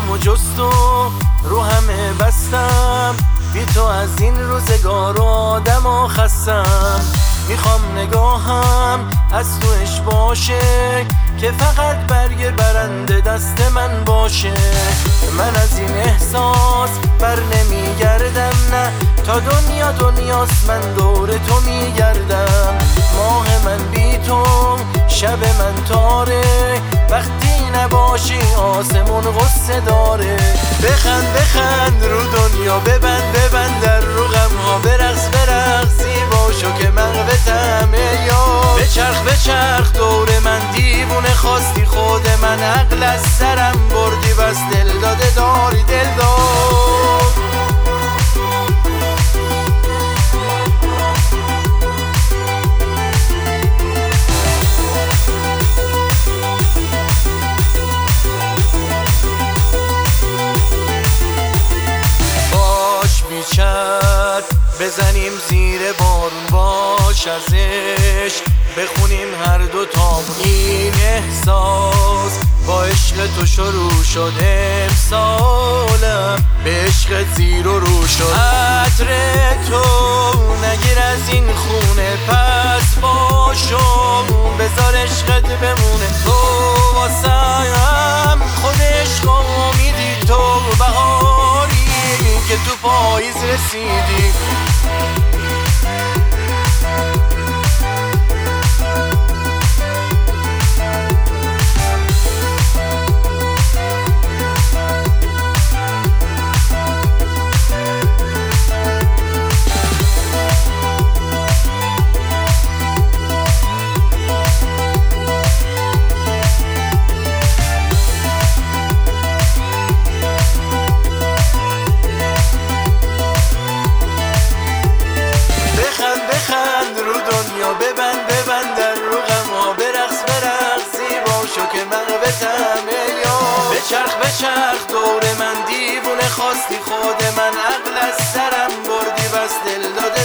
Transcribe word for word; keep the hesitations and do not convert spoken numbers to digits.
و جست و رو همه بستم، بی تو از این روزگار و آدم و خستم. میخوام نگاهم از توش باشه که فقط برگ برنده دست من باشه. من از این احساس بر نمیگردم، نه تا دنیا دنیاست من دور تو میگردم. ماه من بی تو شب من تاره، وقتی نباشی آسمون غصه داره. بخند بخند رو دنیا، ببند ببند در رو غم ها، برقص برقص زیبا شو که مغبتم یا. بچرخ بچرخ دور من دیوونه، خواستی خود من عقل از سرم بردی، بس دل داده داری دل دار. میچد بزنیم زیر بارون، باش ازش بخونیم هر دو تامون. این احساس با عشق تو شروع شد امسالم، به عشق زیر و رو شد. عطر تو نگیر از این خونه، پس باشو بذار عشقت بمونه. تو واسم خود عشق امیدی، تو بهاری که تو پاییز رسیدی. بخند رو دنیا، ببند ببند در رو غم ها، برقص برقص زیبا شو که مغبتم یا. بچرخ بچرخ دور من دیوونه، خواستی خود من عقل از سرم بردی، بس دل داده